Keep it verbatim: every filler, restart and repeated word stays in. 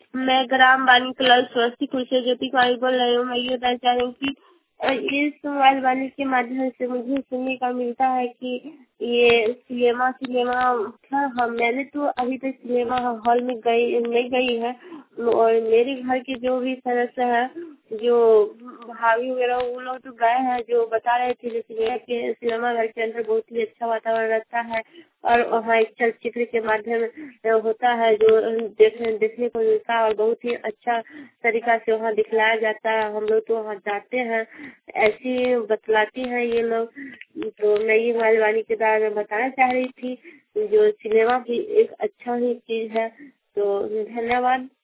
मैं ग्राम वाणी क्लब स्वस्तिपुर से ज्योति कुमारी बोल रही हूँ। मैं ये बताना चाह रही हूँ कि अ, इस मोबाइल वाणी के माध्यम से मुझे सुनने का मिलता है कि ये सिनेमा सिनेमा हाँ हाँ मैंने तो अभी तक सिनेमा हॉल में गई नहीं गई है। और मेरे घर के जो भी सदस्य हैं, जो भाभी वगैरह, वो लोग तो गए हैं, जो बता रहे थे जैसे कि सिनेमा घर के अंदर बहुत ही अच्छा वातावरण रहता है और वहाँ एक चलचित्र के माध्यम होता है जो देखने देखने को मिलता है और बहुत ही अच्छा तरीका से वहाँ दिखलाया जाता है। हम लोग तो वहाँ जाते हैं, ऐसी बतलाती हैं ये लोग। तो मैं ये मालवानी के बारे में बताना चाह रही थी, जो सिनेमा भी एक अच्छा ही चीज है। तो धन्यवाद।